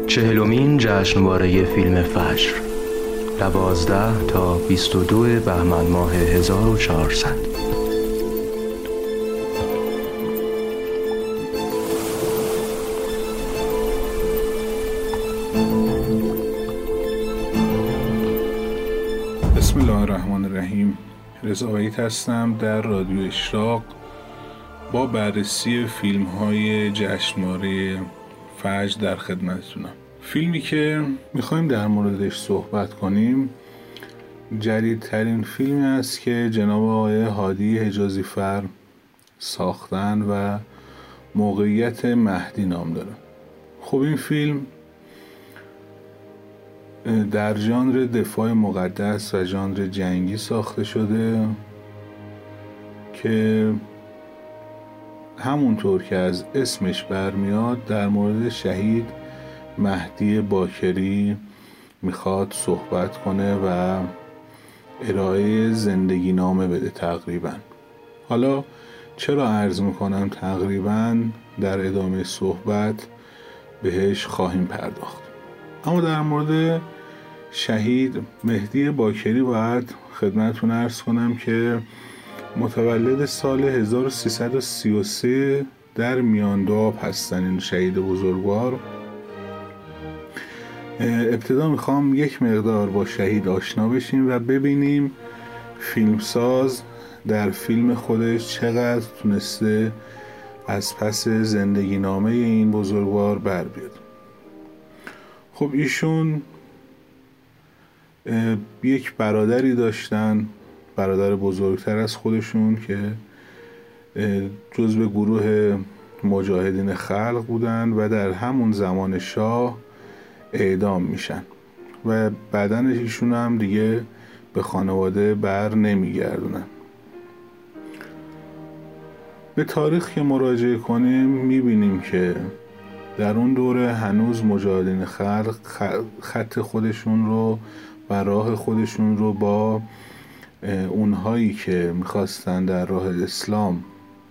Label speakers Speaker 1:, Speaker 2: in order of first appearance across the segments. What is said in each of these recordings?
Speaker 1: 40مین جشنواره فیلم فجر 12 تا 22 بهمن ماه 1400.
Speaker 2: بسم الله الرحمن الرحیم. رضا وحید هستم در رادیو اشراق با بررسی فیلم های جشنواره فجر در خدمتتونم. فیلمی که میخوایم در موردش صحبت کنیم جدیدترین فیلمی است که جناب آقای هادی حجازی فر ساختن و موقعیت مهدی نام داره. خب این فیلم در ژانر دفاع مقدس و ژانر جنگی ساخته شده که همونطور که از اسمش برمیاد در مورد شهید مهدی باکری میخواد صحبت کنه و ارائه زندگی نامه بده تقریبا. حالا چرا عرض میکنم تقریبا، در ادامه صحبت بهش خواهیم پرداخت. اما در مورد شهید مهدی باکری باید خدمتتون عرض کنم که متولد سال 1333 در میانداب هستن این شهید بزرگوار. ابتدا میخوام یک مقدار با شهید آشنا بشیم و ببینیم فیلمساز در فیلم خودش چقدر تونسته از پس زندگی نامه این بزرگوار بر بیاد. خب ایشون یک برادری داشتن، برادر بزرگتر از خودشون که جزو گروه مجاهدین خلق بودن و در همون زمان شاه اعدام میشن و بدن ایشون هم دیگه به خانواده بر نمیگردونن. به تاریخ که مراجعه کنیم میبینیم که در اون دوره هنوز مجاهدین خلق خط خودشون رو و راه خودشون رو با اونهایی که میخواستن در راه اسلام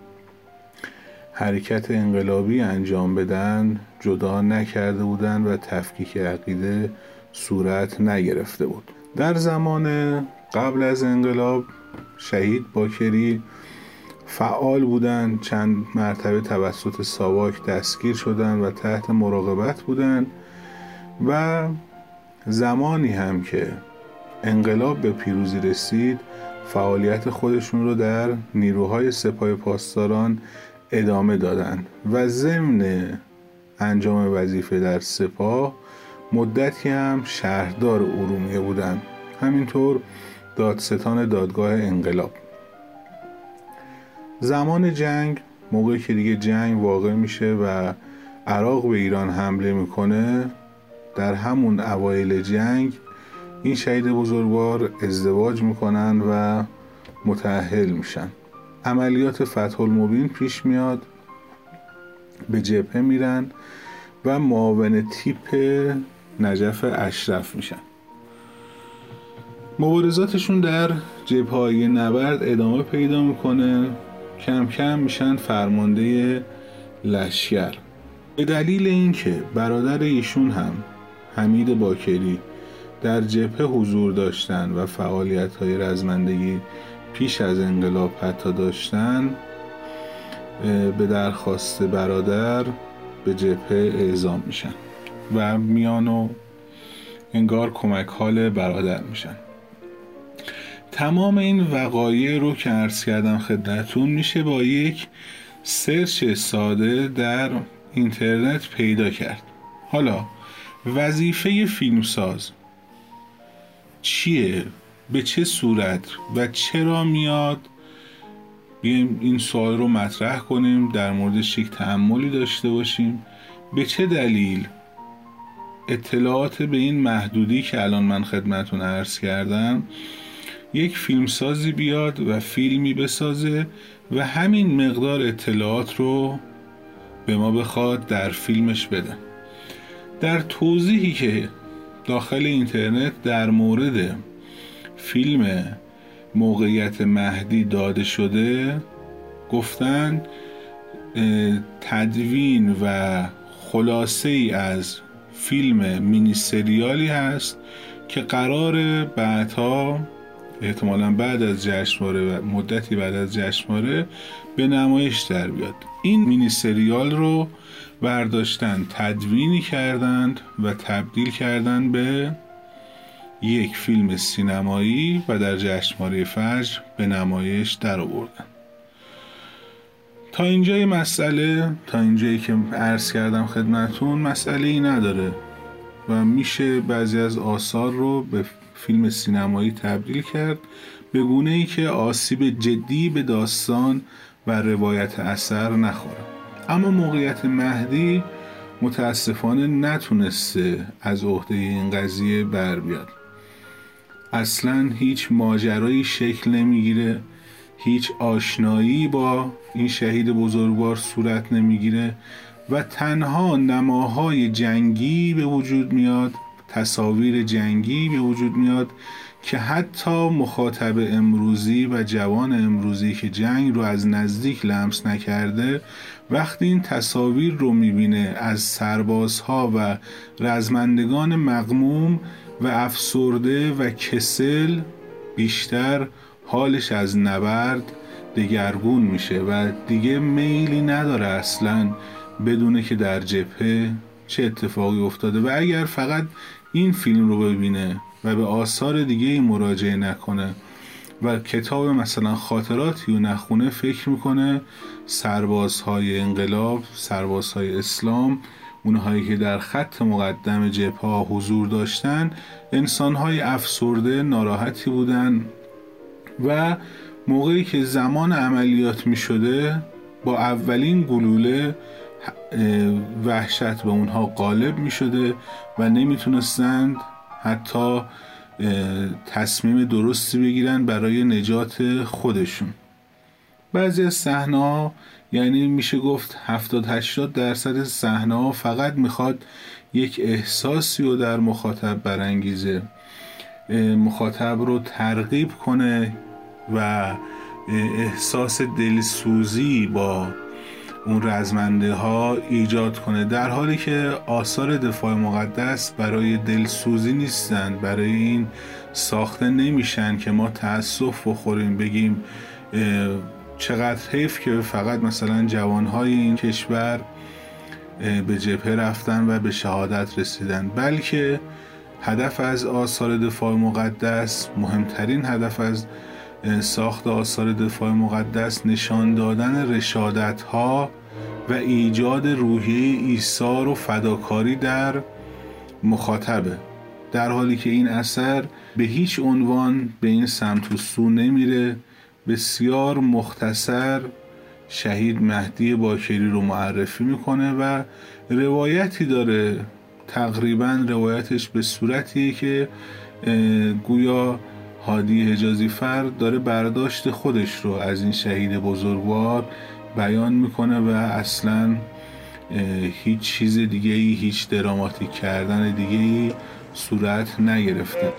Speaker 2: حرکت انقلابی انجام بدن جدا نکرده بودن و تفکیک عقیده صورت نگرفته بود. در زمان قبل از انقلاب شهید باکری فعال بودن، چند مرتبه توسط ساواک دستگیر شدن و تحت مراقبت بودن و زمانی هم که انقلاب به پیروزی رسید فعالیت خودشون رو در نیروهای سپاه پاسداران ادامه دادن و ضمن انجام وظیفه در سپاه مدتی هم شهردار ارومیه بودن، همینطور دادستان دادگاه انقلاب. زمان جنگ، موقعی که دیگه جنگ واقع میشه و عراق به ایران حمله میکنه، در همون اوایل جنگ این شهید بزرگوار ازدواج میکنن و متأهل میشن. عملیات فتح المبین پیش میاد، به جبهه میرن و معاون تیپ نجف اشرف میشن. مبارزاتشون در جبهه‌های نبرد ادامه پیدا میکنه، کم کم میشن فرمانده لشکر. به دلیل اینکه برادر ایشون هم حمید باکری در جبهه حضور داشتن و فعالیت‌های رزمندگی پیش از انقلاب حتی داشتن، به درخواست برادر به جبهه اعزام میشن و میان و انگار کمک حال برادر میشن. تمام این وقایع رو که عرض کردم خدمتتون میشه با یک سرچ ساده در اینترنت پیدا کرد. حالا وظیفه فیلمساز چیه؟ به چه صورت و چرا میاد؟ بیایم این سوال رو مطرح کنیم، در موردش یک تأملی داشته باشیم. به چه دلیل اطلاعات به این محدودی که الان من خدمتتون عرض کردم یک فیلمسازی بیاد و فیلمی بسازه و همین مقدار اطلاعات رو به ما بخواد در فیلمش بده؟ در توضیحی که داخل اینترنت در مورد فیلم موقعیت مهدی داده شده گفتن تدوین و خلاصه ای از فیلم مینی سریالی هست که قراره بعدها احتمالاً بعد از جشنواره و مدتی بعد از جشنواره به نمایش در بیاد. این مینی سریال رو برداشتن، تدوینی کردند و تبدیل کردن به یک فیلم سینمایی و در جشنواره فجر به نمایش در آوردن. تا اینجای مسئله، تا اینجایی که عرض کردم خدمتون، مسئله ای نداره و میشه بعضی از آثار رو به فیلم سینمایی تبدیل کرد به گونه‌ای که آسیب جدی به داستان و روایت اثر نخوره. اما موقعیت مهدی متاسفانه نتونسته از عهده این قضیه بر بیاد. اصلاً هیچ ماجرایی شکل نمیگیره، هیچ آشنایی با این شهید بزرگوار صورت نمیگیره و تنها نماهای جنگی به وجود میاد، تصاویر جنگی به وجود میاد که حتی مخاطب امروزی و جوان امروزی که جنگ رو از نزدیک لمس نکرده وقتی این تصاویر رو میبینه از سربازها و رزمندگان مغموم و افسرده و کسل، بیشتر حالش از نبرد دگرگون میشه و دیگه میلی نداره اصلاً بدونه که در جبهه چه اتفاقی افتاده و اگر فقط این فیلم رو ببینه و به آثار دیگه مراجعه نکنه و کتاب مثلا خاطراتی رو نخونه، فکر میکنه سربازهای انقلاب، سربازهای اسلام، اونهایی که در خط مقدم جبهه حضور داشتن، انسانهای افسرده ناراحتی بودن و موقعی که زمان عملیات می شده با اولین گلوله وحشت به اونها غالب می شده و نمی تونستند حتی تصمیم درستی بگیرن برای نجات خودشون. بعضی از صحنه‌ها، یعنی میشه گفت 70-80% صحنه‌ها فقط میخواد یک احساسی رو در مخاطب برانگیزه، مخاطب رو ترغیب کنه و احساس دلسوزی با اون رزمنده ها ایجاد کنه، در حالی که آثار دفاع مقدس برای دلسوزی نیستند، برای این ساخته نمیشن که ما تأسف بخوریم بگیم چقدر حیف که فقط مثلا جوانهای این کشور به جبهه رفتن و به شهادت رسیدن، بلکه هدف از آثار دفاع مقدس، مهمترین هدف از ساخت آثار دفاع مقدس، نشان دادن رشادت ها و ایجاد روحیه ایثار و فداکاری در مخاطبه، در حالی که این اثر به هیچ عنوان به این سمت و سو نمیره. بسیار مختصر شهید مهدی باکری رو معرفی میکنه و روایتی داره، تقریبا روایتش به صورتیه که گویا هادی حجازی فرد داره برداشت خودش رو از این شهید بزرگوار بیان میکنه و اصلا هیچ چیز دیگه‌ای، هیچ دراماتیک کردن دیگه‌ای صورت نگرفته.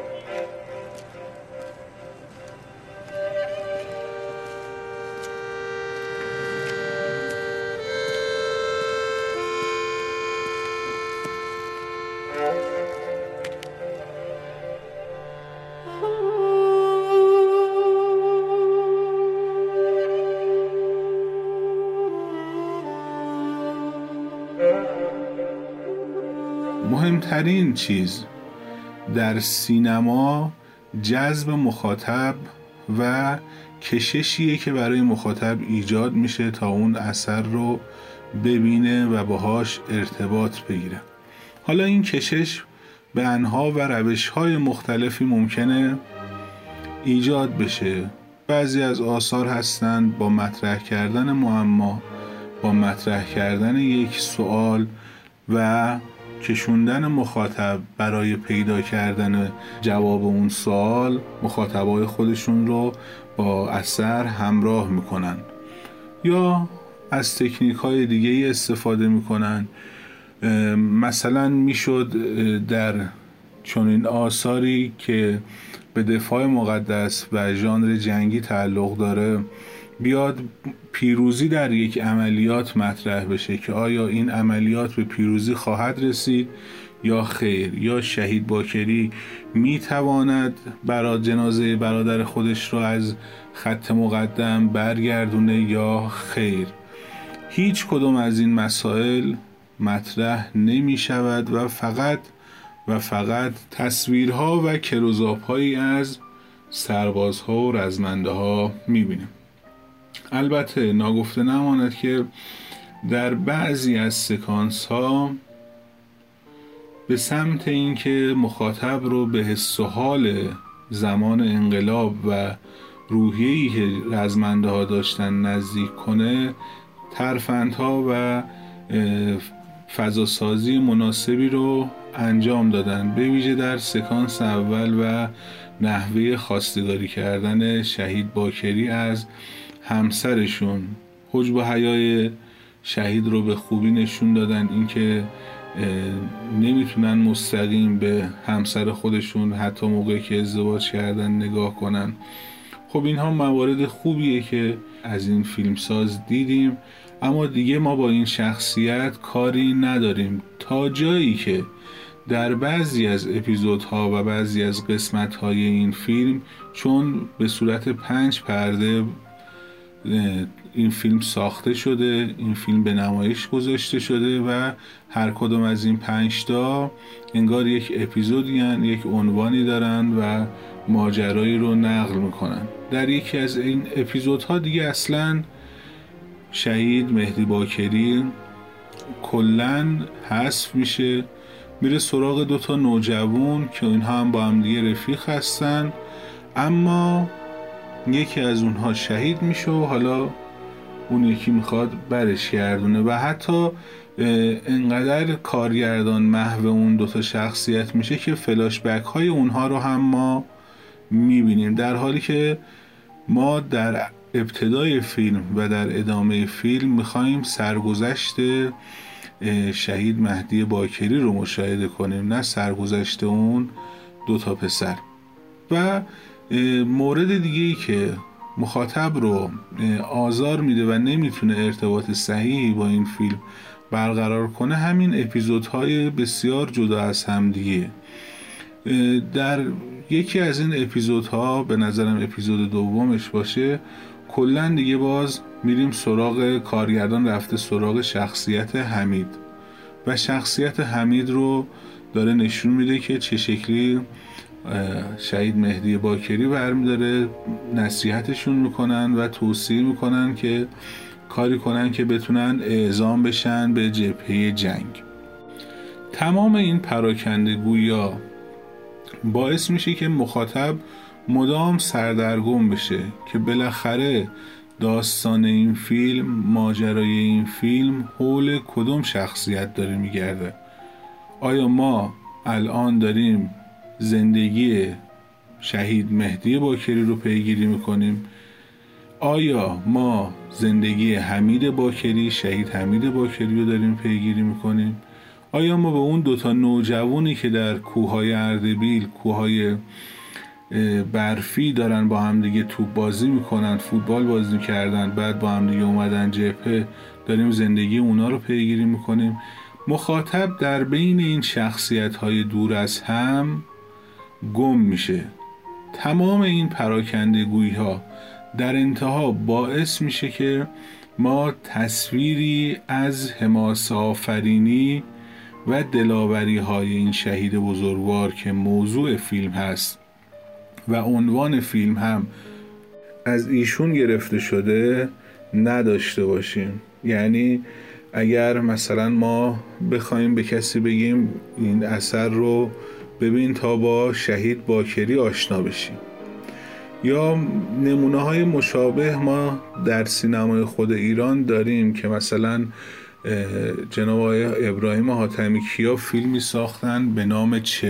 Speaker 2: مهمترین چیز در سینما جذب مخاطب و کششیه که برای مخاطب ایجاد میشه تا اون اثر رو ببینه و باهاش ارتباط بگیره. حالا این کشش به انواع و روش‌های مختلفی ممکنه ایجاد بشه. بعضی از آثار هستن با مطرح کردن معما، با مطرح کردن یک سوال و کشوندن مخاطب برای پیدا کردن جواب اون سوال، مخاطبای خودشون رو با اثر همراه میکنن یا از تکنیک های دیگه استفاده میکنن. مثلا میشد در چنین آثاری که به دفاع مقدس و ژانر جنگی تعلق داره بیاد پیروزی در یک عملیات مطرح بشه که آیا این عملیات به پیروزی خواهد رسید یا خیر، یا شهید باکری میتواند جنازه برادر خودش رو از خط مقدم برگردونه یا خیر. هیچ کدوم از این مسائل مطرح نمی شود و فقط تصویرها و کلوزآپ‌هایی از سربازها و رزمنده ها می بینیم. البته ناگفته نماند که در بعضی از سکانس ها به سمت اینکه مخاطب رو به حس و حال زمان انقلاب و روحیه‌ای که رزمنده ها داشتن نزدیک کنه، ترفندها و فضاسازی مناسبی رو انجام دادن، به ویژه در سکانس اول و نحوه خواستگاری کردن شهید باکری از همسرشون. حجب و حیای شهید رو به خوبی نشون دادن، اینکه نمیتونن مستقیم به همسر خودشون حتی موقعی که ازدواج کردن نگاه کنن. خب اینها موارد خوبیه که از این فیلمساز دیدیم، اما دیگه ما با این شخصیت کاری نداریم تا جایی که در بعضی از اپیزودها و بعضی از قسمت‌های این فیلم، چون به صورت 5 پرده این فیلم ساخته شده، این فیلم به نمایش گذاشته شده و هر کدوم از این 5 تا انگار یک اپیزودی هن، یک عنوانی دارن و ماجرایی رو نقل میکنن. در یکی از این اپیزودها دیگه اصلا شهید مهدی باکری کلن حذف میشه، میره سراغ 2 تا نوجوان که اینها هم با هم دیگه رفیق هستن، اما یکی از اونها شهید میشه و حالا اون یکی میخواد برش گردونه و حتی انقدر کارگردان محو اون 2 تا شخصیت میشه که فلاش بک های اونها رو هم ما میبینیم، در حالی که ما در ابتدای فیلم و در ادامه فیلم میخواییم سرگذشت شهید مهدی باکری رو مشاهده کنیم، نه سرگذشت اون 2 تا پسر. و مورد دیگه‌ای که مخاطب رو آزار میده و نمیتونه ارتباط صحیحی با این فیلم برقرار کنه، همین اپیزودهای بسیار جدا از هم دیگه. در یکی از این اپیزودها، به نظرم اپیزود دومش باشه، کلن دیگه باز میریم سراغ کارگردان، رفته سراغ شخصیت حمید و شخصیت حمید رو داره نشون میده که چه شکلی شهید مهدی باکری برمیداره نصیحتشون میکنن و توصیه میکنن که کاری کنن که بتونن اعزام بشن به جبهه جنگ. تمام این پراکندگویی باعث میشه که مخاطب مدام سردرگم بشه که بالاخره داستان این فیلم، ماجرای این فیلم حول کدوم شخصیت داره میگرده. آیا ما الان داریم زندگی شهید مهدی باکری رو پیگیری میکنیم؟ آیا ما زندگی حمید باکری، شهید حمید باکری رو داریم پیگیری میکنیم؟ آیا ما به اون 2 تا نوجوانی که در کوههای اردبیل، کوههای برفی دارن با هم دیگه توپ بازی میکنن، فوتبال بازی کردن، بعد با هم دیگه اومدن جبهه، داریم زندگی اونا رو پیگیری میکنیم؟ مخاطب در بین این شخصیت‌های دور از هم گم میشه. تمام این پراکندگویی‌ها در انتها باعث میشه که ما تصویری از حماسه آفرینی و دلاوری های این شهید بزرگوار که موضوع فیلم هست و عنوان فیلم هم از ایشون گرفته شده نداشته باشیم. یعنی اگر مثلا ما بخوایم به کسی بگیم این اثر رو ببین تا با شهید باکری آشنا بشیم، یا نمونه های مشابه ما در سینمای خود ایران داریم که مثلا جناب آقای ابراهیم حاتمی کیا فیلمی ساختن به نام چه.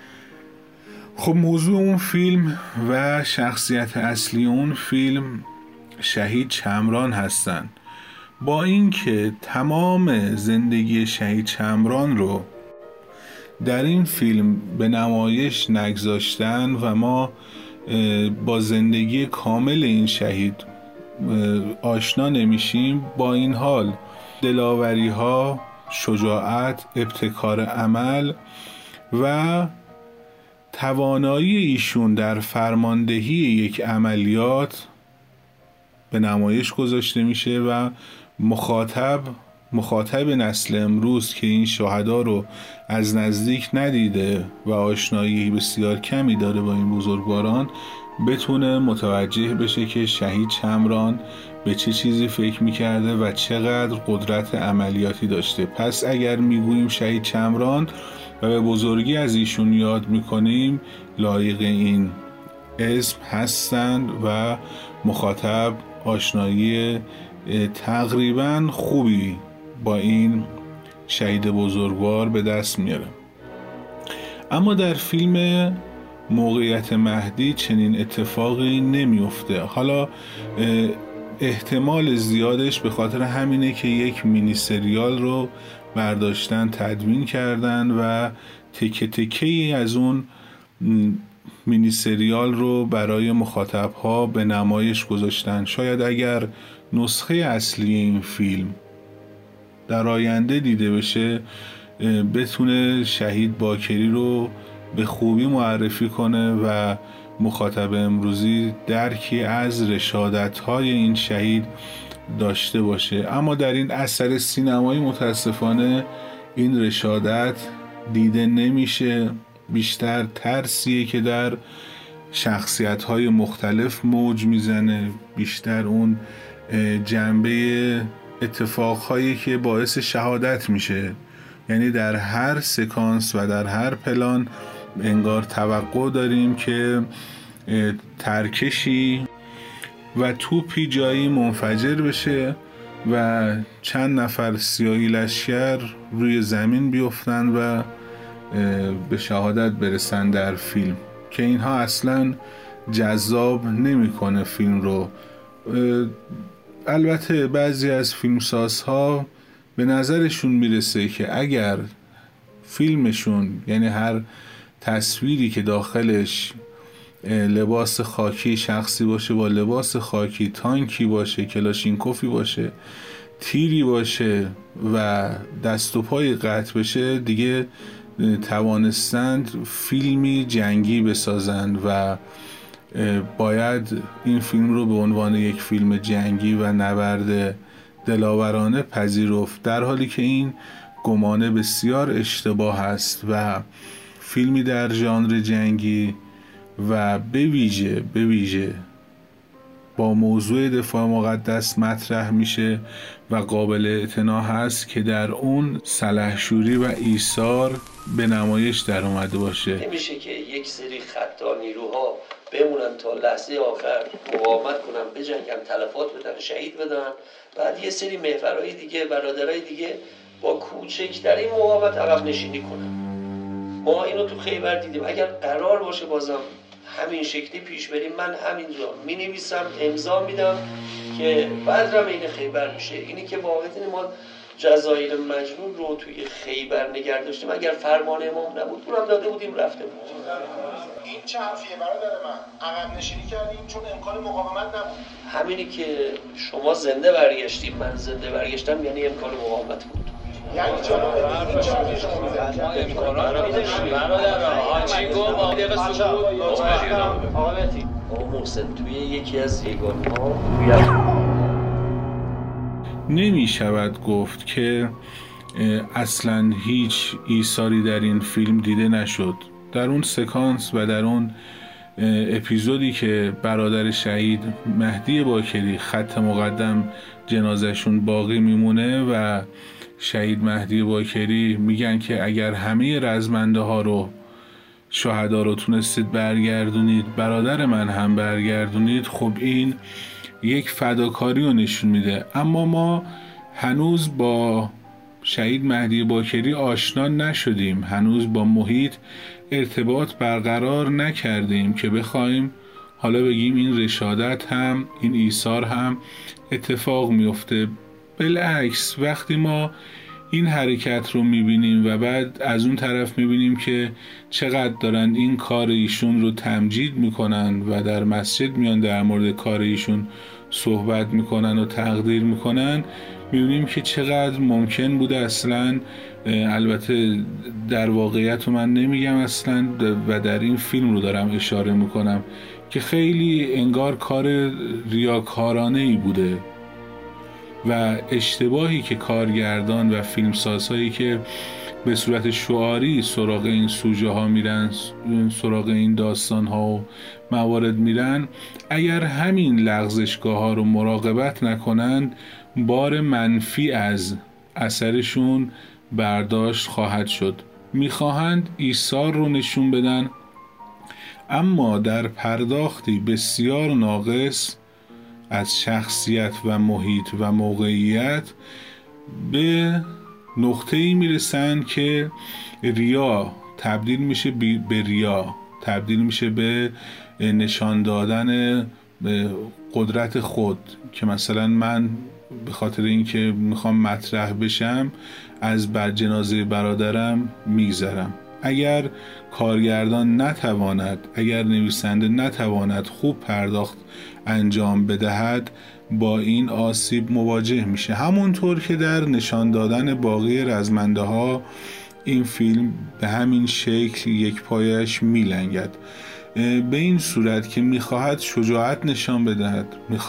Speaker 2: خب موضوع اون فیلم و شخصیت اصلی اون فیلم شهید چمران هستن، با اینکه تمام زندگی شهید چمران رو در این فیلم به نمایش نگذاشتن و ما با زندگی کامل این شهید آشنا نمیشیم، با این حال دلاوری ها شجاعت، ابتکار عمل و توانایی ایشون در فرماندهی یک عملیات به نمایش گذاشته میشه و مخاطب نسل امروز که این شهدا رو از نزدیک ندیده و آشنایی بسیار کمی داره با این بزرگواران بتونه متوجه بشه که شهید شمران به چه چیزی فکر میکرده و چقدر قدرت عملیاتی داشته. پس اگر میگوییم شهید شمران و به بزرگی از ایشون یاد میکنیم، لایق این اسم هستند و مخاطب آشنایی تقریبا خوبی با این شهید بزرگوار به دست میاره. اما در فیلم موقعیت مهدی چنین اتفاقی نمیفته. حالا احتمال زیادش به خاطر همینه که یک مینی سریال رو برداشتن، تدوین کردن و تکه تکه‌ای از اون مینی سریال رو برای مخاطبها به نمایش گذاشتن. شاید اگر نسخه اصلی این فیلم در آینده دیده بشه بتونه شهید باکری رو به خوبی معرفی کنه و مخاطب امروزی درکی از رشادت‌های این شهید داشته باشه. اما در این اثر سینمایی متاسفانه این رشادت دیده نمیشه. بیشتر ترسیه که در شخصیت‌های مختلف موج میزنه، بیشتر اون جنبه اتفاقهایی که باعث شهادت میشه. یعنی در هر سکانس و در هر پلان انگار توقع داریم که ترکشی و توپی جایی منفجر بشه و چند نفر سیاهی لشکر روی زمین بیفتن و به شهادت برسن در فیلم، که اینها اصلا جذاب نمیکنه فیلم رو. البته بعضی از فیلمسازها به نظرشون میرسه که اگر فیلمشون، یعنی هر تصویری که داخلش لباس خاکی شخصی باشه، با لباس خاکی، تانکی باشه، کلاشینکوفی باشه، تیری باشه و دست و پای قطع بشه، دیگه توانستند فیلمی جنگی بسازند و باید این فیلم رو به عنوان یک فیلم جنگی و نبرد دلاورانه پذیرفت، در حالی که این گمانه بسیار اشتباه است و فیلمی در ژانر جنگی و به ویژه با موضوع دفاع مقدس مطرح میشه و قابل اعتنا هست که در اون سلحشوری و ایثار به نمایش در اومده باشه.
Speaker 3: نمیشه که یک سری خطا نیروها بمونن تا لحظه آخر مقاومت کنن، بجنگن، تلفات بدن، شهید بدن، بعد یه سری محورهای دیگه، برادرای دیگه با کوچکترین مقاومت عقب نشینی کنن. ما اینو تو خیبر دیدیم. اگر قرار باشه بازم همین شکلی پیش بریم، من همینجا می نویسم، امضا میدم که بدرم این خیبر میشه. اینی که واقعا ما جزایر مجنون رو توی خیبر نگه داشتیم، اگر فرمان امام نبود اونم داده بودیم رفته بود.
Speaker 4: این چه حرفیه برادر من؟ عقب نشینی کردیم چون امکان مقاومت نبود.
Speaker 3: همینی که شما زنده برگشتیم، من زنده برگشتم، یعنی امکان مقاومت بود.
Speaker 4: یعنی جناب این چه حرفی شما میزنید؟
Speaker 3: ما امکانات رو میداشتیم. برادر آقا چی گفت؟ آقا دقیقه سکوت. آقا مهدی، آقا محسن توی یکی از یگان‌ها
Speaker 2: نمی شود گفت که اصلا هیچ ایثاری در این فیلم دیده نشد. در اون سکانس و در اون اپیزودی که برادر شهید مهدی باکری خط مقدم جنازشون باقی میمونه و شهید مهدی باکری میگن که اگر همه رزمنده ها رو، شهدا رو تونستید برگردونید، برادر من هم برگردونید، خب این یک فداکاری رو نشون میده. اما ما هنوز با شهید مهدی باکری آشنا نشدیم، هنوز با محیط ارتباط برقرار نکردیم که بخوایم حالا بگیم این رشادت هم، این ایثار هم اتفاق میفته. بالعکس وقتی ما این حرکت رو میبینیم و بعد از اون طرف میبینیم که چقدر دارن این کار ایشون رو تمجید میکنن و در مسجد میان در مورد کار ایشون صحبت میکنن و تقدیر میکنن. میبینیم که چقدر ممکن بوده اصلا، البته در واقعیت رو من نمیگم اصلا و در این فیلم رو دارم اشاره میکنم که خیلی انگار کار ریاکارانه ای بوده و اشتباهی که کارگردان و فیلمسازهایی که به صورت شعاری سراغ این سوژه ها میرن، سراغ این داستان ها و موارد میرن، اگر همین لغزشگاه ها رو مراقبت نکنن بار منفی از اثرشون برداشت خواهد شد. میخواهند ایثار رو نشون بدن اما در پرداختی بسیار ناقص از شخصیت و محیط و موقعیت به نقطه‌ای میرسن که ریا تبدیل میشه به ریا، تبدیل میشه به نشان دادن قدرت خود، که مثلا من به خاطر اینکه میخوام مطرح بشم از بر جنازه برادرم میگذرم. اگر کارگردان نتواند، اگر نویسنده نتواند خوب پرداخت انجام بدهد با این آسیب مواجه میشه. همونطور که در نشان دادن باقی رزمنده ها این فیلم به همین شکل یک پایش میلنگد، به این صورت که میخواهد شجاعت نشان بدهد،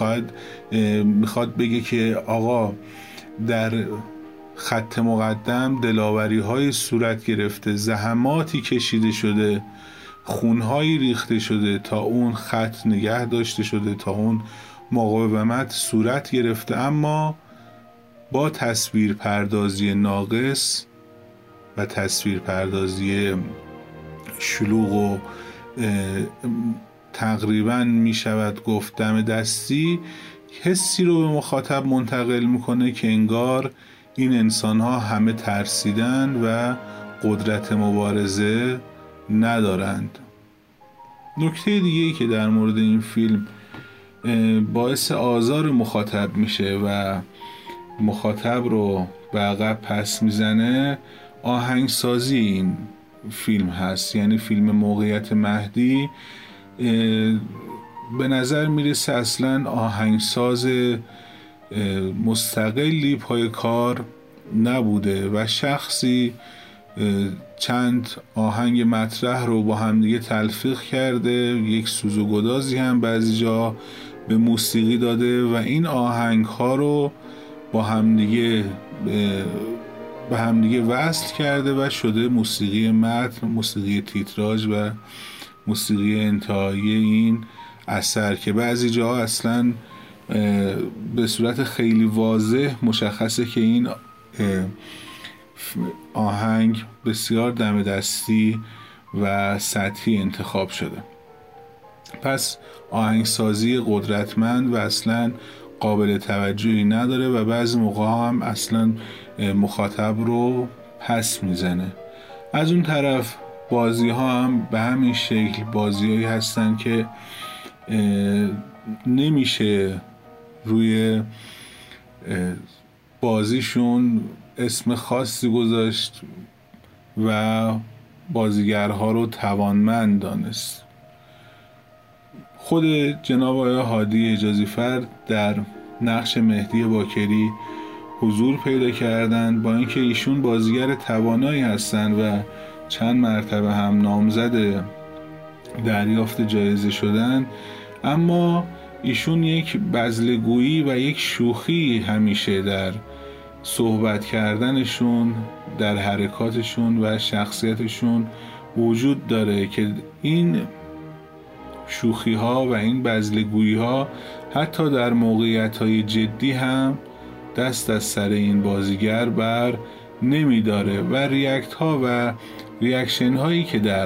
Speaker 2: میخواد بگه که آقا در خط مقدم دلاوری های صورت گرفته، زحماتی کشیده شده، خونهایی ریخته شده تا اون خط نگه داشته شده، تا اون مقاومت صورت گرفته، اما با تصویر پردازی ناقص و تصویر پردازی شلوغ و تقریبا می شود گفت دم دستی، حسی رو به مخاطب منتقل میکنه که انگار این انسان ها همه ترسیدن و قدرت مبارزه ندارند. نکته دیگه‌ای که در مورد این فیلم باعث آزار مخاطب میشه و مخاطب رو به عقب پس میزنه آهنگسازی این فیلم هست. یعنی فیلم موقعیت مهدی به نظر میرسه اصلا آهنگساز مستقلی پای کار نبوده و شخصی چند آهنگ مطرح رو با همدیگه تلفیق کرده، یک سوز و گدازی هم بعضی جا به موسیقی داده و این آهنگ ها رو با همدیگه وصل کرده و شده موسیقی متن، موسیقی تیتراژ و موسیقی انتهایی این اثر، که بعضی جا اصلا به صورت خیلی واضح مشخصه که این آهنگ بسیار دم دستی و سطحی انتخاب شده. پس آهنگسازی قدرتمند و اصلا قابل توجهی نداره و بعضی موقع هم اصلا مخاطب رو پس میزنه. از اون طرف بازی ها هم به همین شکل بازی‌هایی هستن که نمیشه روی بازیشون اسم خاصی گذاشت و بازیگرها رو توانمند دانست. خود جناب آقای هادی حجازی‌فر در نقش مهدی باکری حضور پیدا کردند، با اینکه ایشون بازیگر توانایی هستند و چند مرتبه هم نامزد دریافت جایزه شدن، اما ایشون یک بزلگویی و یک شوخی همیشه در صحبت کردنشون، در حرکاتشون و شخصیتشون وجود داره که این شوخی ها و این بزلگویی ها حتی در موقعیت های جدی هم دست از سر این بازیگر بر نمی داره و ریاکت ها و ریاکشن هایی که در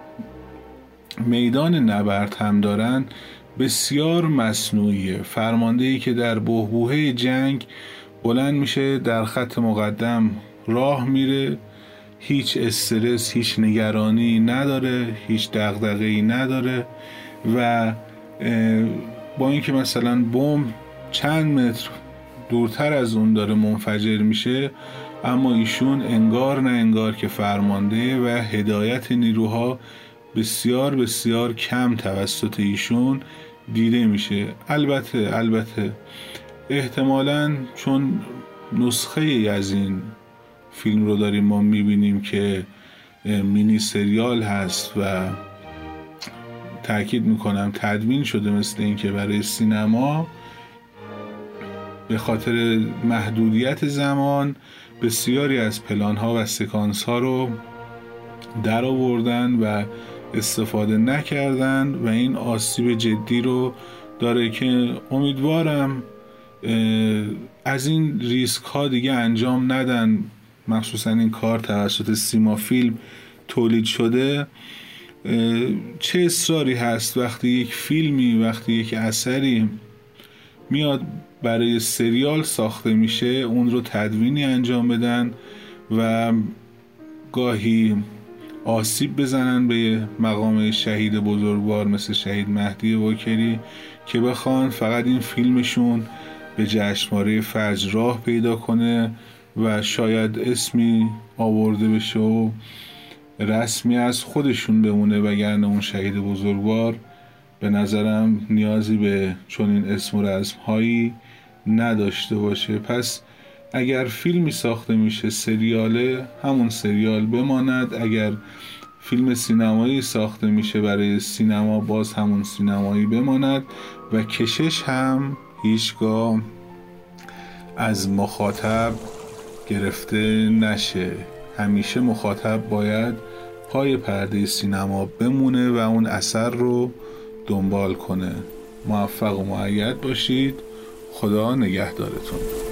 Speaker 2: میدان نبرد هم دارن بسیار مصنوعیه. فرماندهی که در بحبوحه جنگ بلند میشه، در خط مقدم راه میره، هیچ استرس، هیچ نگرانی نداره، هیچ دغدغه‌ای نداره و با اینکه مثلا بمب چند متر دورتر از اون داره منفجر میشه، اما ایشون انگار نه انگار که فرمانده و هدایت نیروها بسیار بسیار کم توسط ایشون دیده میشه. البته احتمالاً چون نسخه ای از این فیلم رو داریم ما میبینیم که مینی سریال هست و تأکید میکنم تدوین شده مثل این که برای سینما، به خاطر محدودیت زمان بسیاری از پلان ها و سکانس ها رو در آوردن و استفاده نکردن و این آسیب جدی رو داره که امیدوارم از این ریسک ها دیگه انجام ندن. مخصوصا این کار توسط سیما فیلم تولید شده. چه اصراری هست وقتی یک فیلمی، وقتی یک اثری میاد برای سریال ساخته میشه اون رو تدوینی انجام بدن و گاهی آسیب بزنن به مقام شهید بزرگوار مثل شهید مهدی وکلی که بخوان فقط این فیلمشون به جشنواره فجر راه پیدا کنه و شاید اسمی آورده بشه و رسمی از خودشون بمونه، وگرنه اون شهید بزرگوار به نظرم نیازی به چنین اسم و رسم‌هایی نداشته باشه. پس اگر فیلمی ساخته میشه سریاله، همون سریال بماند. اگر فیلم سینمایی ساخته میشه برای سینما، باز همون سینمایی بماند و کشش هم هیچگاه از مخاطب گرفته نشه. همیشه مخاطب باید پای پرده سینما بمونه و اون اثر رو دنبال کنه. موفق و مؤید باشید. خدا نگهدارتون.